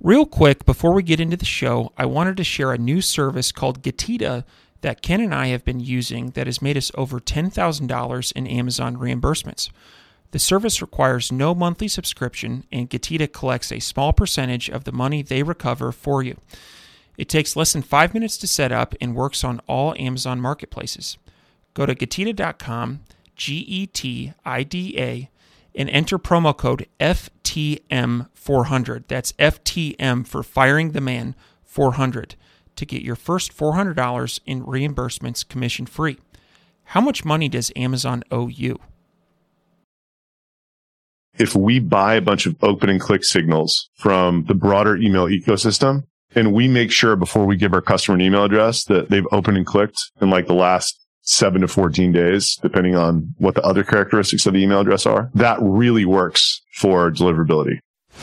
Real quick, before we get into the show, I wanted to share a new service called Getita that Ken and I have been using that has made us over $10,000 in Amazon reimbursements. The service requires no monthly subscription, and Getita collects a small percentage of the money they recover for you. It takes less than 5 minutes to set up and works on all Amazon marketplaces. Go to Getita.com, Getida, and enter promo code FTM400. That's FTM for Firing the Man 400 to get your first $400 in reimbursements commission free. How much money does Amazon owe you? If we buy a bunch of open and click signals from the broader email ecosystem, and we make sure before we give our customer an email address that they've opened and clicked in like the last 7 to 14 days, depending on what the other characteristics of the email address are, that really works for deliverability.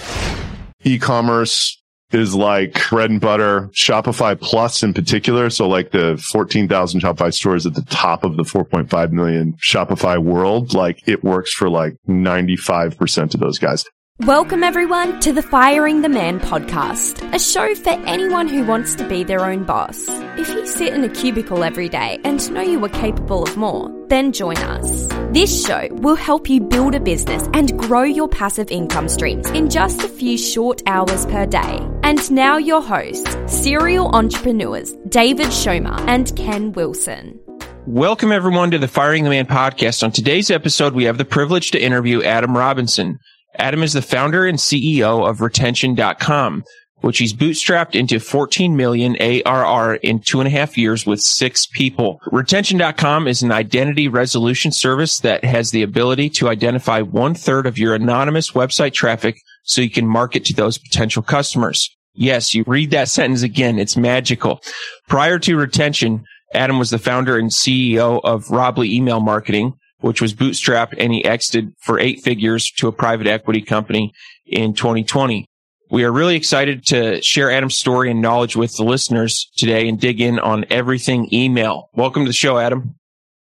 E-commerce is like bread and butter. Shopify Plus in particular, so like the 14,000 Shopify stores at the top of the 4.5 million Shopify world, like it works for like 95% of those guys. Welcome everyone to the Firing the Man podcast, a show for anyone who wants to be their own boss. If you sit in a cubicle every day and know you are capable of more, then join us. This show will help you build a business and grow your passive income streams in just a few short hours per day. And now your hosts, serial entrepreneurs David Schomer and Ken Wilson. Welcome everyone to the Firing the Man podcast. On today's episode, we have the privilege to interview Adam Robinson. Adam is the founder and CEO of Retention.com, which he's bootstrapped into 14 million ARR in 2.5 years with 6 people. Retention.com is an identity resolution service that has the ability to identify 1/3 of your anonymous website traffic so you can market to those potential customers. Yes, you read that sentence again. It's magical. Prior to Retention, Adam was the founder and CEO of Robly Email Marketing, which was bootstrapped, and he exited for 8 figures to a private equity company in 2020. We are really excited to share Adam's story and knowledge with the listeners today and dig in on everything email. Welcome to the show, Adam.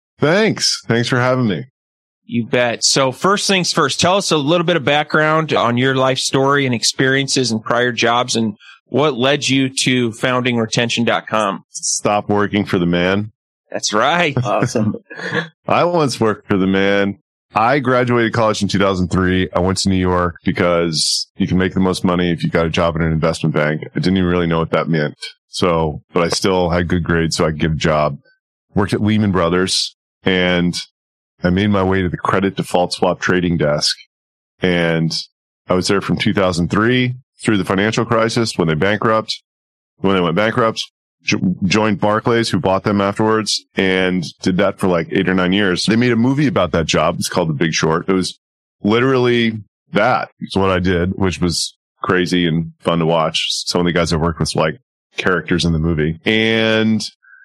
Thanks for having me. You bet. So first things first, tell us a little bit of background on your life story and experiences and prior jobs and what led you to founding Retention.com. Stop working for the man. That's right. Awesome. I once worked for the man. I graduated college in 2003. I went to New York because you can make the most money if you got a job in an investment bank. I didn't even really know what that meant. But I still had good grades, so I could get a job. Worked at Lehman Brothers, and I made my way to the credit default swap trading desk. And I was there from 2003 through the financial crisis when they went bankrupt. Joined Barclays, who bought them afterwards, and did that for like 8 or 9 years. They made a movie about that job. It's called The Big Short. It was literally that. It's what I did, which was crazy and fun to watch. Some of the guys I worked with like characters in the movie. And,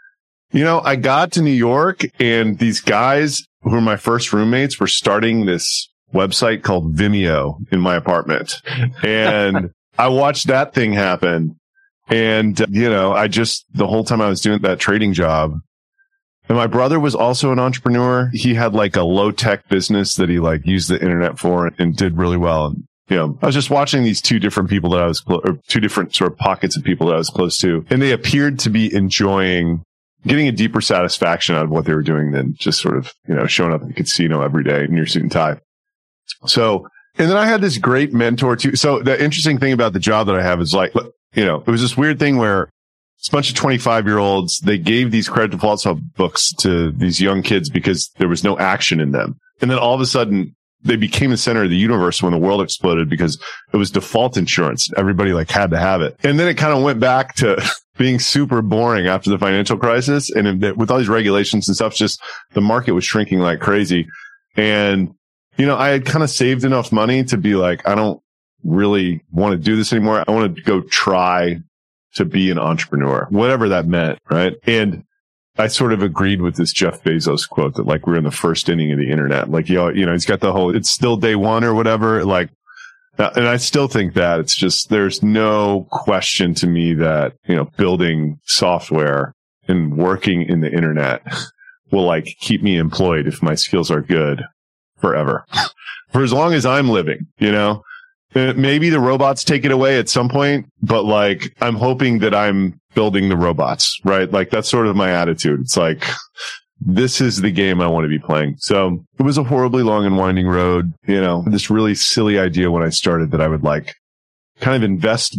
I got to New York, and these guys who were my first roommates were starting this website called Vimeo in my apartment. And I watched that thing happen. And, the whole time I was doing that trading job, and my brother was also an entrepreneur. He had like a low tech business that he like used the internet for and did really well. And, I was just watching these 2 different people that I was, or 2 different sort of pockets of people that I was close to. And they appeared to be getting a deeper satisfaction out of what they were doing than just sort of, showing up at the casino every day in your suit and tie. So, and then I had this great mentor too. So the interesting thing about the job that I have is like, it was this weird thing where it's a bunch of 25-year-olds, they gave these credit default swap books to these young kids because there was no action in them. And then all of a sudden, they became the center of the universe when the world exploded because it was default insurance. Everybody like had to have it. And then it kind of went back to being super boring after the financial crisis. And with all these regulations and stuff, just the market was shrinking like crazy. And, I had kind of saved enough money to be like, I don't really want to do this anymore. I want to go try to be an entrepreneur, whatever that meant. Right. And I sort of agreed with this Jeff Bezos quote that like we're in the first inning of the internet. Like, he's got the whole, it's still day one or whatever. Like, and I still think that it's just, there's no question to me that, building software and working in the internet will like keep me employed if my skills are good forever for as long as I'm living, Maybe the robots take it away at some point, but like, I'm hoping that I'm building the robots, right? Like, that's sort of my attitude. It's like, this is the game I want to be playing. So it was a horribly long and winding road, you know, this really silly idea when I started that I would like kind of invest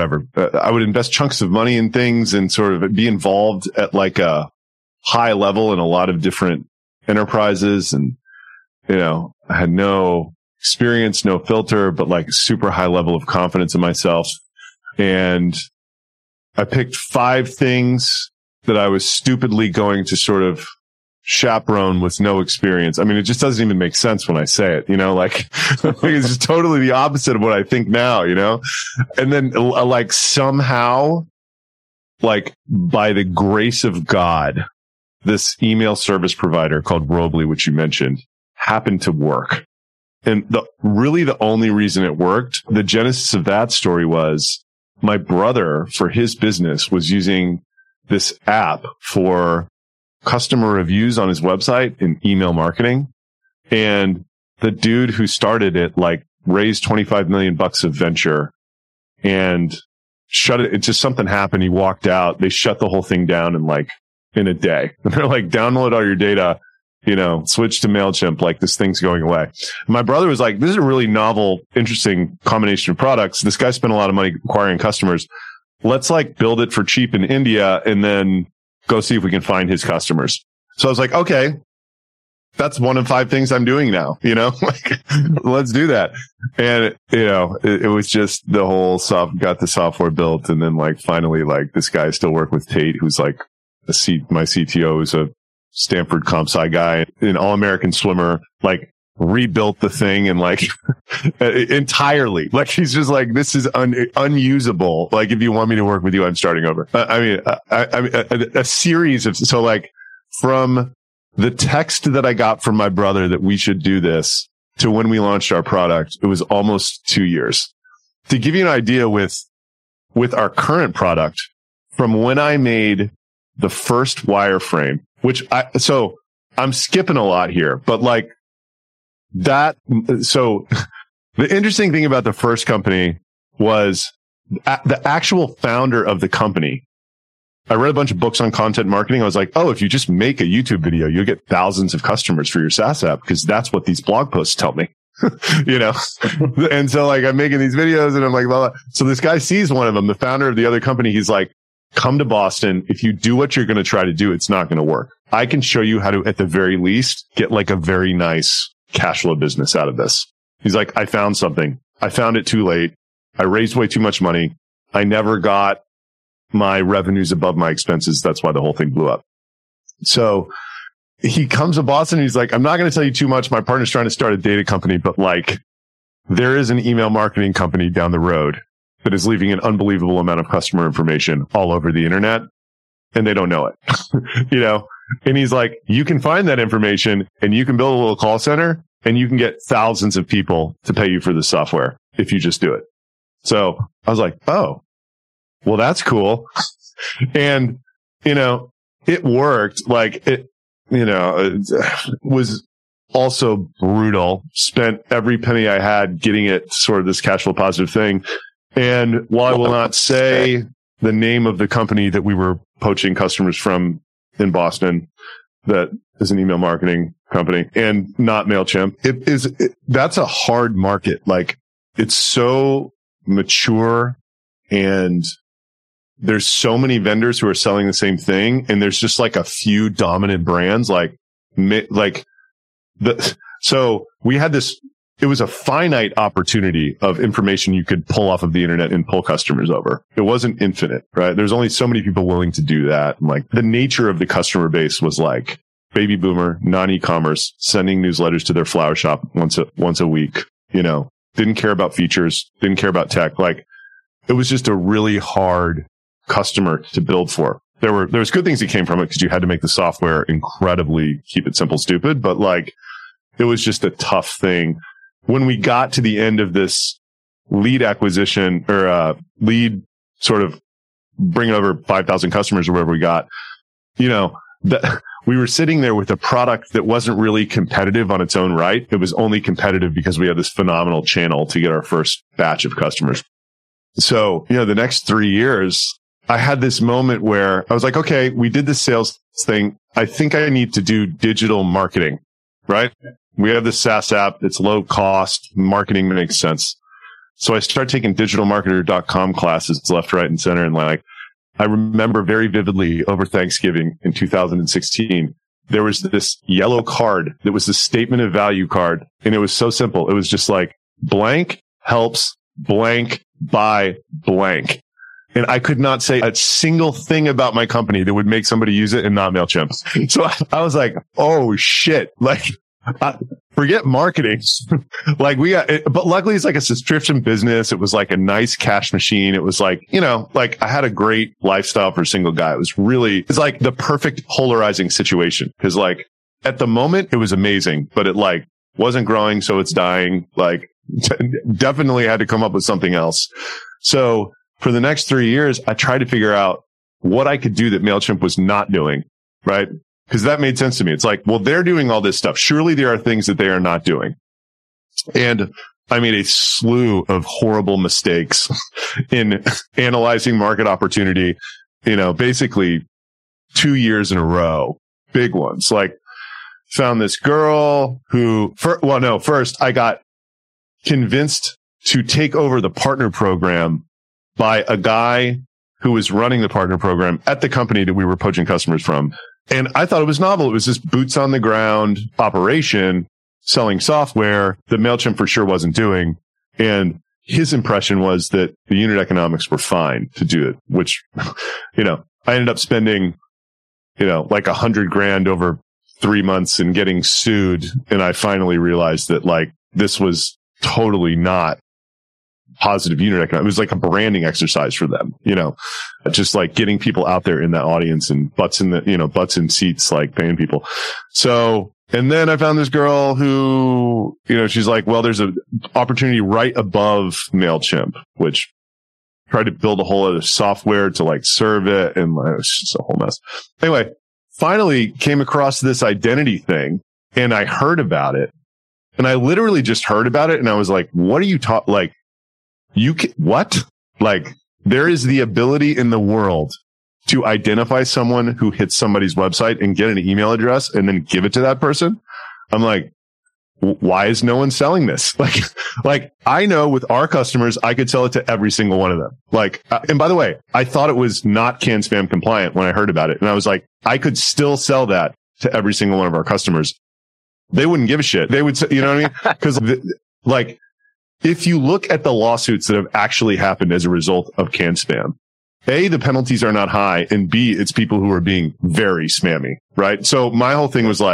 I would invest chunks of money in things and sort of be involved at like a high level in a lot of different enterprises. And, you know, I had no experience, no filter, but like super high level of confidence in myself. And I picked 5 things that I was stupidly going to sort of chaperone with no experience. I mean, it just doesn't even make sense when I say it, you know, like it's just totally the opposite of what I think now, you know? And then like somehow, like by the grace of God, this email service provider called Robly, which you mentioned, happened to work. And the only reason it worked, the genesis of that story was my brother, for his business, was using this app for customer reviews on his website in email marketing. And the dude who started it, like, raised $25 million of venture and shut it. It's just something happened. He walked out. They shut the whole thing down in a day. And they're like, download all your data, you know, switch to MailChimp. Like, this thing's going away. My brother was like, this is a really novel, interesting combination of products. This guy spent a lot of money acquiring customers. Let's like build it for cheap in India and then go see if we can find his customers. So I was like, okay, that's 1 of 5 things I'm doing now, you know, like, let's do that. And, you know, it was just the whole got the software built. And then like, finally, like, this guy still worked with Tate, who's like my CTO is a Stanford comp sci guy, an all-American swimmer, like, rebuilt the thing and like entirely. Like, he's just like, this is unusable. Like, if you want me to work with you, I'm starting over. I mean, a series of, so like, from the text that I got from my brother that we should do this to when we launched our product, it was almost 2 years. To give you an idea with our current product, from when I made the first wireframe, so I'm skipping a lot here, but like, so the interesting thing about the first company was the actual founder of the company. I read a bunch of books on content marketing. I was like, oh, if you just make a YouTube video, you'll get thousands of customers for your SaaS app, because that's what these blog posts tell me, you know? And so like, I'm making these videos and I'm like, blah, blah. So this guy sees one of them, the founder of the other company. He's like, come to Boston. If you do what you're going to try to do, it's not going to work. I can show you how to, at the very least, get like a very nice cash flow business out of this. He's like, I found something. I found it too late. I raised way too much money. I never got my revenues above my expenses. That's why the whole thing blew up. So he comes to Boston and he's like, I'm not going to tell you too much. My partner's trying to start a data company, but like, there is an email marketing company down the road that is leaving an unbelievable amount of customer information all over the internet, and they don't know it, you know? And he's like, you can find that information and you can build a little call center and you can get thousands of people to pay you for the software if you just do it. So I was like, oh, well, that's cool. And, you know, it worked. Like, it, you know, it was also brutal. Spent every penny I had getting it sort of this cash flow positive thing. And while I will not say the name of the company that we were poaching customers from in Boston, that is an email marketing company and not MailChimp, that's a hard market. Like, it's so mature and there's so many vendors who are selling the same thing. And there's just like a few dominant brands, so we had this, it was a finite opportunity of information you could pull off of the internet and pull customers over. It wasn't infinite, right? There's only so many people willing to do that. And like, the nature of the customer base was like baby boomer, non-e-commerce, sending newsletters to their flower shop once a week, you know, didn't care about features, didn't care about tech. Like, it was just a really hard customer to build for. There was good things that came from it because you had to make the software incredibly, keep it simple, stupid, but like, it was just a tough thing. When we got to the end of this lead acquisition or lead sort of bringing over 5,000 customers or whatever we got, you know, we were sitting there with a product that wasn't really competitive on its own right. It was only competitive because we had this phenomenal channel to get our first batch of customers. So, the next 3 years, I had this moment where I was like, okay, we did this sales thing. I think I need to do digital marketing, right? We have this SaaS app. It's low cost. Marketing makes sense. So I started taking digitalmarketer.com classes left, right, and center. And I remember very vividly over Thanksgiving in 2016, there was this yellow card that was the statement of value card. And it was so simple. It was just like blank helps blank buy blank. And I could not say a single thing about my company that would make somebody use it and not MailChimp. So I was like, oh shit. Forget marketing. But luckily it's like a subscription business. It was like a nice cash machine. It was like, I had a great lifestyle for a single guy. It's like the perfect polarizing situation. Cause at the moment it was amazing, but it wasn't growing. So it's dying. Definitely had to come up with something else. So for the next 3 years, I tried to figure out what I could do that MailChimp was not doing, right? Because that made sense to me. It's like, well, they're doing all this stuff. Surely there are things that they are not doing. And I made a slew of horrible mistakes in analyzing market opportunity, basically 2 years in a row, big ones. Found this girl who, first I got convinced to take over the partner program by a guy who was running the partner program at the company that we were poaching customers from. And I thought it was novel. It was this boots on the ground operation selling software that MailChimp for sure wasn't doing. And his impression was that the unit economics were fine to do it, which, I ended up spending, $100,000 over 3 months and getting sued. And I finally realized that this was totally not positive unit economics. It was like a branding exercise for them, just getting people out there in that audience and butts in seats, paying people. So, and then I found this girl who, she's like, well, there's an opportunity right above MailChimp, which tried to build a whole other software to serve it. And it was just a whole mess. Anyway, finally came across this identity thing and I heard about it. And I literally just heard about it. And I was like, what are you talking? What? There is the ability in the world to identify someone who hits somebody's website and get an email address and then give it to that person. I'm like, why is no one selling this? I know with our customers, I could sell it to every single one of them. And by the way, I thought it was not CAN-SPAM compliant when I heard about it. And I was like, I could still sell that to every single one of our customers. They wouldn't give a shit. They would say, you know what I mean? Because if you look at the lawsuits that have actually happened as a result of CAN-SPAM, A, the penalties are not high, and B, it's people who are being very spammy, right? So my whole thing was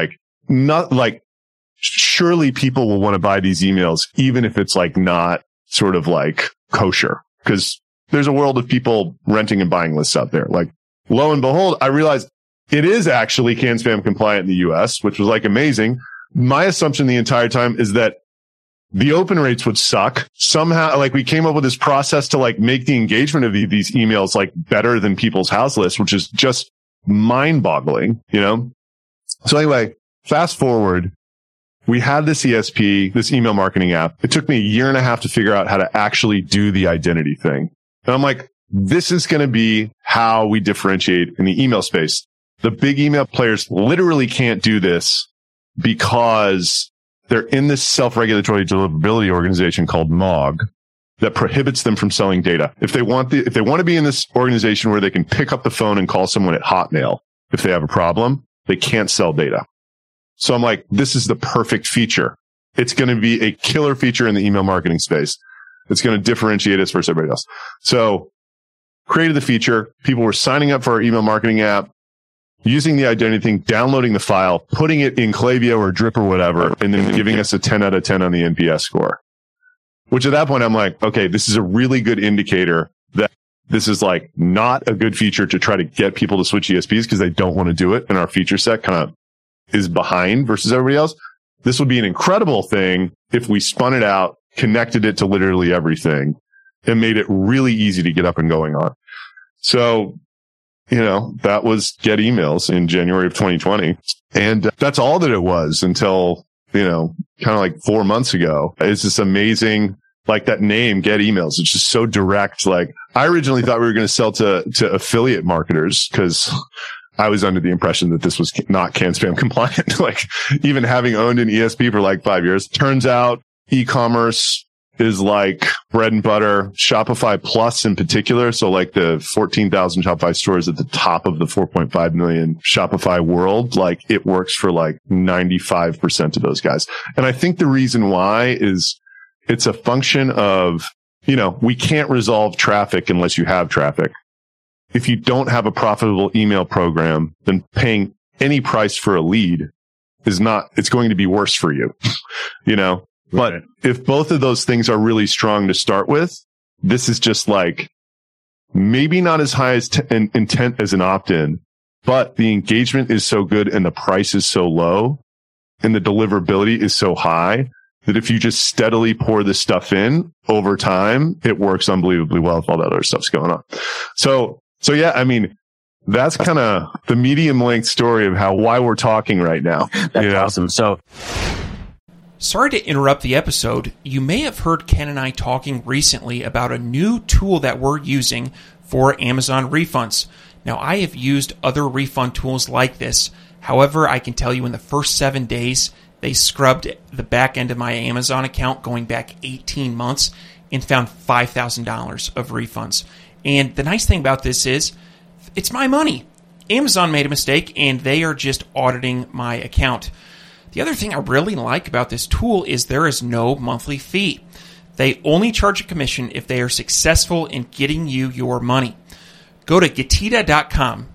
surely people will want to buy these emails, even if it's not sort of kosher, because there's a world of people renting and buying lists out there. Lo and behold, I realized it is actually CAN-SPAM compliant in the US, which was amazing. My assumption the entire time is that the open rates would suck. Somehow, we came up with this process to make the engagement of these emails better than people's house lists, which is just mind boggling, So anyway, fast forward, we had this ESP, this email marketing app. It took me 1.5 years to figure out how to actually do the identity thing. And I'm like, this is going to be how we differentiate in the email space. The big email players literally can't do this because they're in this self-regulatory deliverability organization called MOG that prohibits them from selling data. If they want to be in this organization where they can pick up the phone and call someone at Hotmail if they have a problem, they can't sell data. So I'm like, this is the perfect feature. It's going to be a killer feature in the email marketing space. It's going to differentiate us versus everybody else. So created the feature. People were signing up for our email marketing app, using the identity thing, downloading the file, putting it in Klaviyo or Drip or whatever, and then giving us a 10 out of 10 on the NPS score. Which at that point, I'm like, okay, this is a really good indicator that this is not a good feature to try to get people to switch ESPs because they don't want to do it. And our feature set kind of is behind versus everybody else. This would be an incredible thing if we spun it out, connected it to literally everything, and made it really easy to get up and going on. So that was Get Emails in January of 2020. And that's all that it was until, kind of like 4 months ago. It's this amazing, like that name, Get Emails. It's just so direct. Like I originally thought we were going to sell to affiliate marketers because I was under the impression that this was not CAN-SPAM compliant. Like even having owned an ESP for like 5 years, turns out e-commerce is like bread and butter. Shopify Plus in particular. So like the 14,000 Shopify stores at the top of the 4.5 million Shopify world, like it works for like 95% of those guys. And I think the reason why is it's a function of, we can't resolve traffic unless you have traffic. If you don't have a profitable email program, then paying any price for a lead it's going to be worse for you, But if both of those things are really strong to start with, this is just like maybe not as high as intent as an opt-in, but the engagement is so good and the price is so low and the deliverability is so high that if you just steadily pour this stuff in over time, it works unbelievably well if all that other stuff's going on. So yeah, I mean, that's kind of the medium length story of why we're talking right now. That's awesome. So, sorry to interrupt the episode. You may have heard Ken and I talking recently about a new tool that we're using for Amazon refunds. Now, I have used other refund tools like this. However, I can tell you in the first 7 days, they scrubbed the back end of my Amazon account going back 18 months and found $5,000 of refunds. And the nice thing about this is it's my money. Amazon made a mistake and they are just auditing my account. The other thing I really like about this tool is there is no monthly fee. They only charge a commission if they are successful in getting you your money. Go to Getida.com,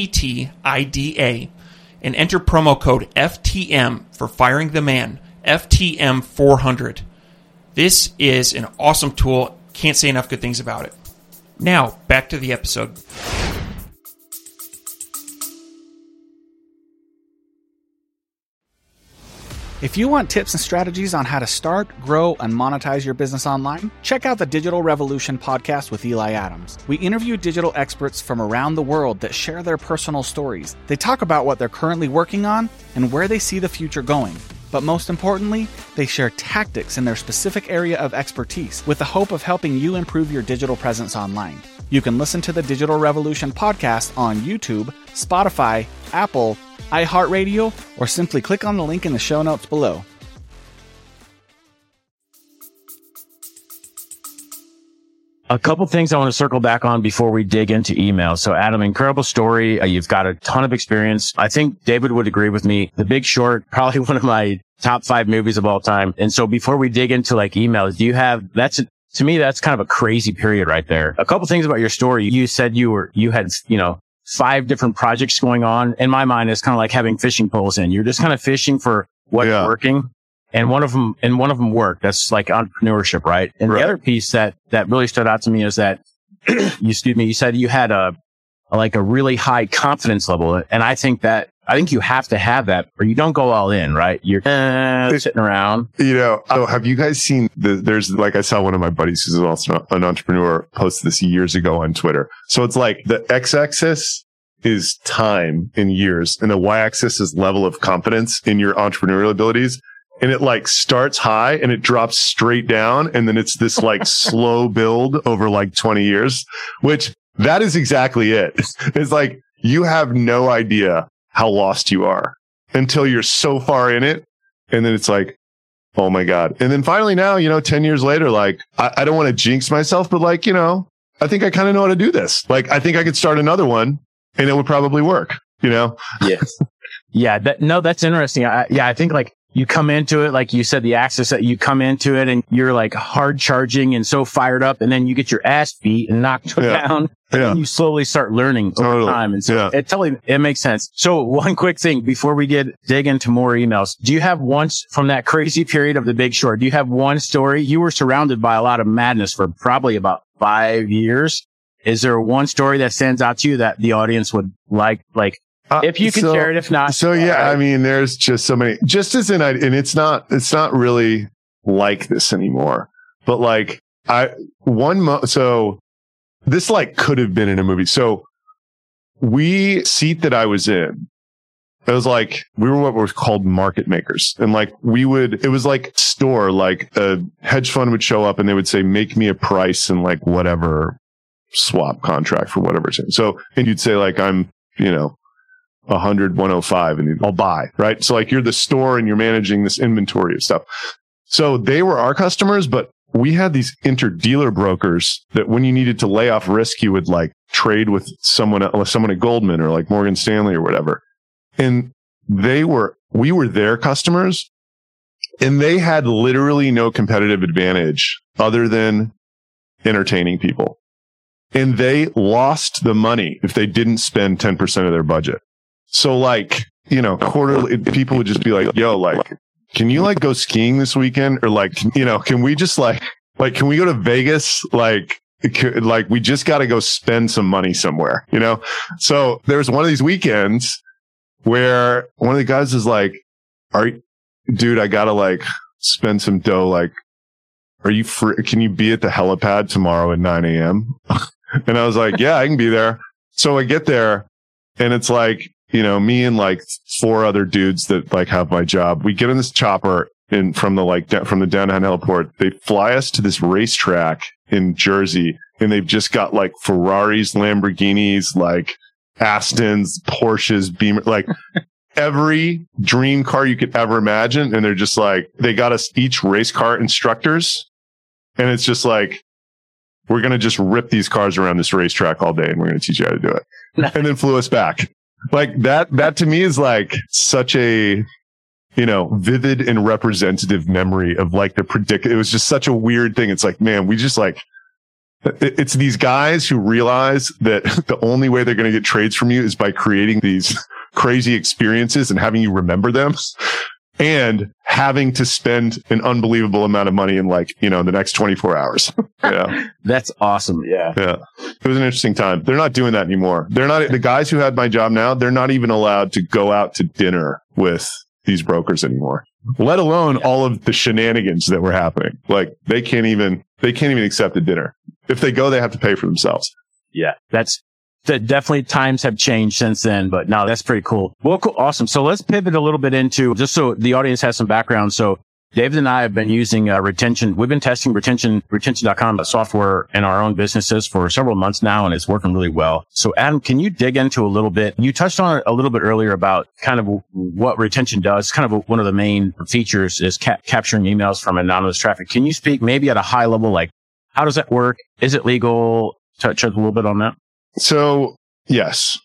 Getida, and enter promo code FTM for Firing the Man, FTM400. This is an awesome tool. Can't say enough good things about it. Now, back to the episode. If you want tips and strategies on how to start, grow, and monetize your business online, check out the Digital Revolution podcast with Eli Adams. We interview digital experts from around the world that share their personal stories. They talk about what they're currently working on and where they see the future going. But most importantly, they share tactics in their specific area of expertise with the hope of helping you improve your digital presence online. You can listen to the Digital Revolution podcast on YouTube, Spotify, Apple, iHeartRadio, or simply click on the link in the show notes below. a couple things I want to circle back on before we dig into email. So Adam, incredible story. You've got a ton of experience. I think David would agree with me. The Big Short, probably one of my top 5 movies of all time. And so before we dig into like emails, to me, that's kind of a crazy period right there. A couple things about your story. You said you had 5 different projects going on. In my mind, it's kind of like having fishing poles in. You're just kind of fishing for what's working. And one of them worked. That's like entrepreneurship, right? And the other piece that really stood out to me is that, you said you had a really high confidence level. And I think you have to have that or you don't go all in, right? You're sitting around. Have you guys seen I saw one of my buddies who's also an entrepreneur post this years ago on Twitter. So it's like the x-axis is time in years and the y-axis is level of confidence in your entrepreneurial abilities. And it like starts high and it drops straight down. And then it's this like slow build over like 20 years, which that is exactly it. It's like you have no idea how lost you are until you're so far in it. And then it's like, oh my God. And then finally now, 10 years later, like I don't want to jinx myself, but like, I think I kind of know how to do this. Like, I think I could start another one and it would probably work, Yes. Yeah. That's interesting. I think like, you come into it, like you said, the axis that you come into it and you're like hard charging and so fired up and then you get your ass beat and knocked down and then you slowly start learning over time. And so it makes sense. So one quick thing before we dig into more emails, do you have from that crazy period of The Big Short, do you have one story? You were surrounded by a lot of madness for probably about 5 years. Is there one story that stands out to you that the audience would like, if you can share it, if not. So I mean, there's just so many, just as and it's not really like this anymore, but like so this like could have been in a movie. So seat that I was in, it was like, we were what was called market makers. And like it was like store, like a hedge fund would show up and they would say, make me a price and like whatever swap contract for whatever. So, and you'd say like, I'm, 100, 105 and I'll buy, right? So like you're the store and you're managing this inventory of stuff. So they were our customers, but we had these interdealer brokers that when you needed to lay off risk, you would like trade with someone at Goldman or like Morgan Stanley or whatever. And we were their customers, and they had literally no competitive advantage other than entertaining people. And they lost the money if they didn't spend 10% of their budget. So like, quarterly, people would just be like, yo, like, can you like go skiing this weekend? Or like, can we just like, can we go to Vegas? Like we just got to go spend some money somewhere, So there was one of these weekends where one of the guys is like, dude, I gotta like spend some dough. Like, are you free? Can you be at the helipad tomorrow at 9 a.m.? And I was like, yeah, I can be there. So I get there and it's like, me and like 4 other dudes that like have my job. We get in this chopper from the downtown heliport. They fly us to this racetrack in Jersey, and they've just got like Ferraris, Lamborghinis, like Astons, Porsches, Beamer, like every dream car you could ever imagine. And they're just like, they got us each race car instructors. And it's just like, we're going to just rip these cars around this racetrack all day and we're going to teach you how to do it. And then flew us back. Like that to me is like such a, vivid and representative memory of like it was just such a weird thing. It's like, man, we just like, it's these guys who realize that the only way they're going to get trades from you is by creating these crazy experiences and having you remember them and having to spend an unbelievable amount of money in like, the next 24 hours. Yeah. That's awesome. Yeah. Yeah. It was an interesting time. They're not doing that anymore. The guys who had my job now, they're not even allowed to go out to dinner with these brokers anymore, let alone all of the shenanigans that were happening. Like they can't even accept a dinner. If they go, they have to pay for themselves. Yeah. Definitely times have changed since then, but no, that's pretty cool. Well, cool. Awesome. So let's pivot a little bit into, just so the audience has some background. So David and I have been using retention. We've been testing retention.com software in our own businesses for several months now, and it's working really well. So Adam, can you dig into a little bit? You touched on it a little bit earlier about kind of what retention does. Kind of one of the main features is capturing emails from anonymous traffic. Can you speak maybe at a high level, like how does that work? Is it legal? Touch a little bit on that. So yes,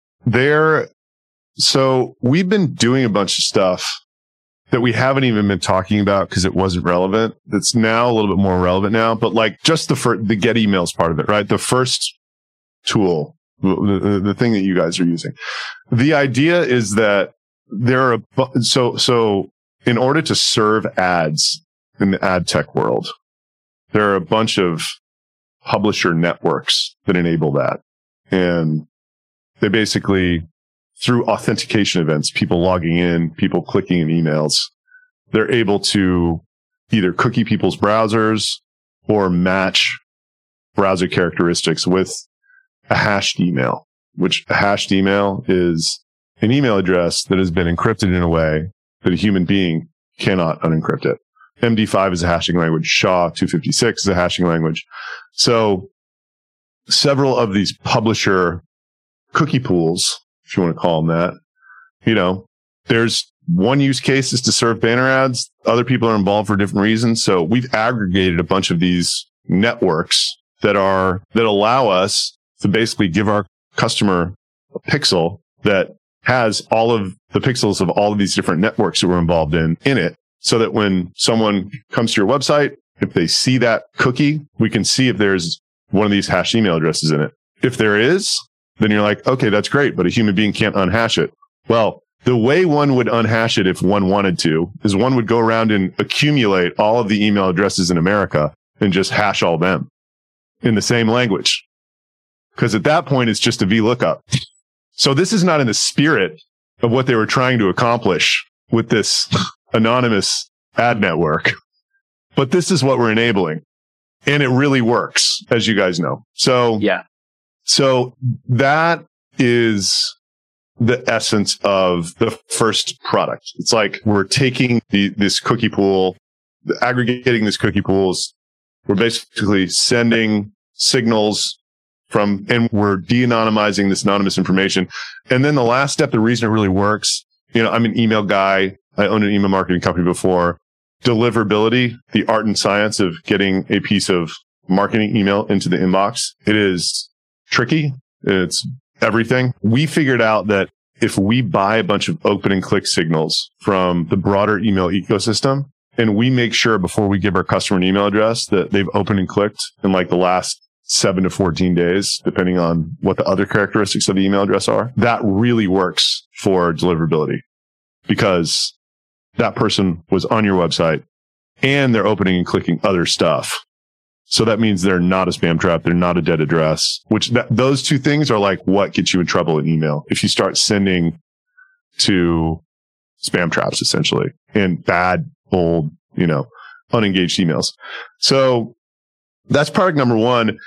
so we've been doing a bunch of stuff that we haven't even been talking about because it wasn't relevant. That's now a little bit more relevant now, but like just the get emails part of it, right? The first tool, the thing that you guys are using. The idea is that there are, so in order to serve ads in the ad tech world, there are a bunch of publisher networks that enable that. And they basically, through authentication events, people logging in, people clicking in emails, they're able to either cookie people's browsers or match browser characteristics with a hashed email, which a hashed email is an email address that has been encrypted in a way that a human being cannot unencrypt it. MD5 is a hashing language. SHA-256 is a hashing language. So several of these publisher cookie pools, if you want to call them that, there's one use case is to serve banner ads. Other people are involved for different reasons. So we've aggregated a bunch of these networks that allow us to basically give our customer a pixel that has all of the pixels of all of these different networks that we're involved in it. So that when someone comes to your website, if they see that cookie, we can see if there's one of these hashed email addresses in it. If there is, then you're like, okay, that's great, but a human being can't unhash it. Well, the way one would unhash it if one wanted to is one would go around and accumulate all of the email addresses in America and just hash all them in the same language. Because at that point, it's just a VLOOKUP. So this is not in the spirit of what they were trying to accomplish with this anonymous ad network. But this is what we're enabling. And it really works, as you guys know. So, yeah. So that is the essence of the first product. It's like we're taking this cookie pool, aggregating these cookie pools. We're basically sending signals and we're de-anonymizing this anonymous information. And then the last step, the reason it really works, I'm an email guy. I owned an email marketing company before. Deliverability, the art and science of getting a piece of marketing email into the inbox. It is tricky. It's everything. We figured out that if we buy a bunch of open and click signals from the broader email ecosystem, and we make sure before we give our customer an email address that they've opened and clicked in like the last 7 to 14 days, depending on what the other characteristics of the email address are, that really works for deliverability because that person was on your website and they're opening and clicking other stuff. So that means they're not a spam trap. They're not a dead address, those two things are like what gets you in trouble in email. If you start sending to spam traps, essentially, and bad, old, unengaged emails. So that's product number one.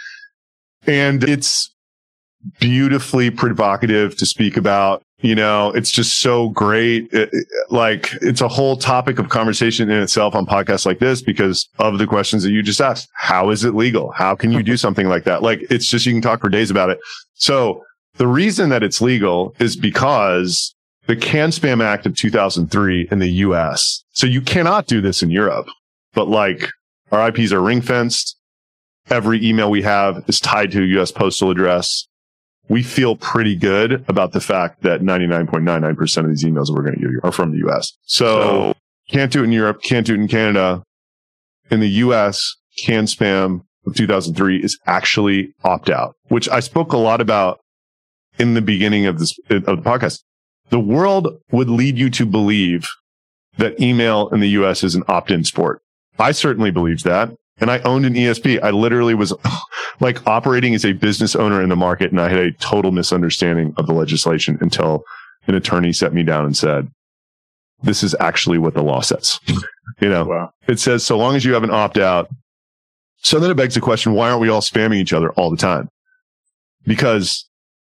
And it's beautifully provocative to speak about. It's just so great. It's a whole topic of conversation in itself on podcasts like this because of the questions that you just asked. How is it legal? How can you do something like that? It's just, you can talk for days about it. So the reason that it's legal is because the CAN-SPAM Act of 2003 in the US. So you cannot do this in Europe, but our IPs are ring fenced. Every email we have is tied to a US postal address. We feel pretty good about the fact that 99.99% of these emails that we're going to give you are from the US. So can't do it in Europe, can't do it in Canada. In the US, CAN-SPAM of 2003 is actually opt-out, which I spoke a lot about in the beginning of the podcast. The world would lead you to believe that email in the US is an opt-in sport. I certainly believed that. And I owned an ESP. I literally was operating as a business owner in the market. And I had a total misunderstanding of the legislation until an attorney sat me down and said, this is actually what the law says. Wow. It says, so long as you have an opt-out. So then it begs the question, why aren't we all spamming each other all the time? Because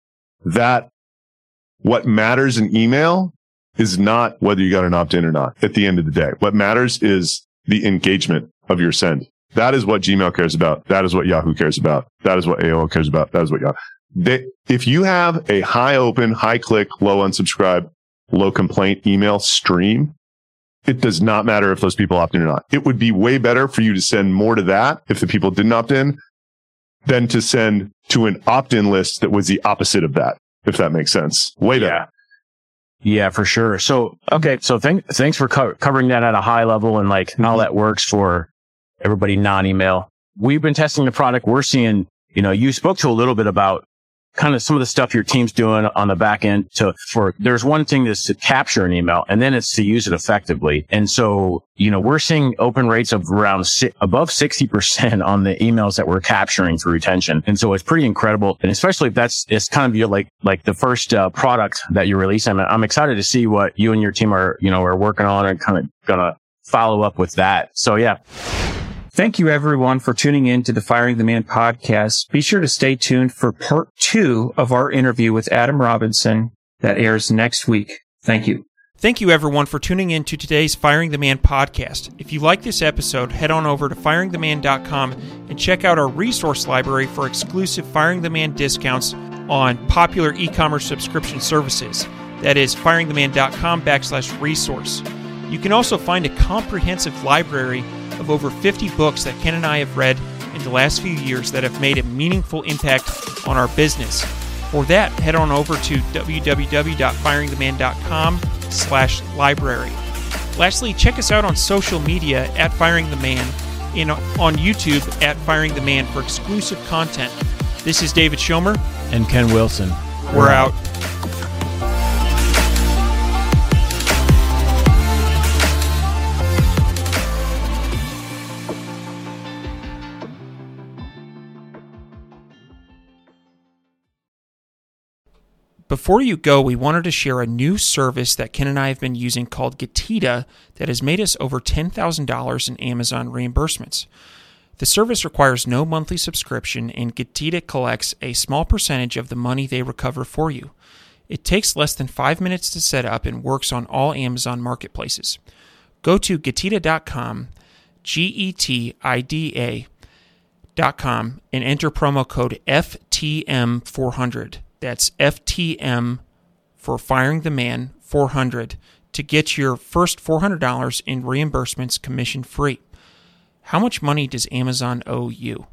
what matters in email is not whether you got an opt-in or not at the end of the day. What matters is the engagement of your send. That is what Gmail cares about. That is what Yahoo cares about. That is what AOL cares about. That is what Yahoo. If you have a high open, high click, low unsubscribe, low complaint email stream, it does not matter if those people opt in or not. It would be way better for you to send more to that if the people didn't opt in than to send to an opt-in list that was the opposite of that, if that makes sense. Way better. Yeah, for sure. So, okay. So thanks for covering that at a high level and how that works for everybody non-email. We've been testing the product. We're seeing, you spoke to a little bit about kind of some of the stuff your team's doing on the back end there's one thing that's to capture an email and then it's to use it effectively. And so, we're seeing open rates of around above 60% on the emails that we're capturing for retention. And so it's pretty incredible. And especially if it's kind of your, like the first product that you release. I'm excited to see what you and your team are working on and kind of gonna follow up with that. So yeah. Thank you, everyone, for tuning in to the Firing the Man podcast. Be sure to stay tuned for part 2 of our interview with Adam Robinson that airs next week. Thank you. Thank you, everyone, for tuning in to today's Firing the Man podcast. If you like this episode, head on over to firingtheman.com and check out our resource library for exclusive Firing the Man discounts on popular e-commerce subscription services. That is firingtheman.com/resource. You can also find a comprehensive library of over 50 books that Ken and I have read in the last few years that have made a meaningful impact on our business. For that, head on over to www.firingtheman.com/library. Lastly, check us out on social media at Firing the Man and on YouTube at Firing the Man for exclusive content. This is David Schomer. And Ken Wilson. We're out. Before you go, we wanted to share a new service that Ken and I have been using called Getida that has made us over $10,000 in Amazon reimbursements. The service requires no monthly subscription, and Getita collects a small percentage of the money they recover for you. It takes less than 5 minutes to set up and works on all Amazon marketplaces. Go to Getita.com, Getida.com, and enter promo code FTM400. That's FTM for Firing the Man 400 to get your first $400 in reimbursements commission free. How much money does Amazon owe you?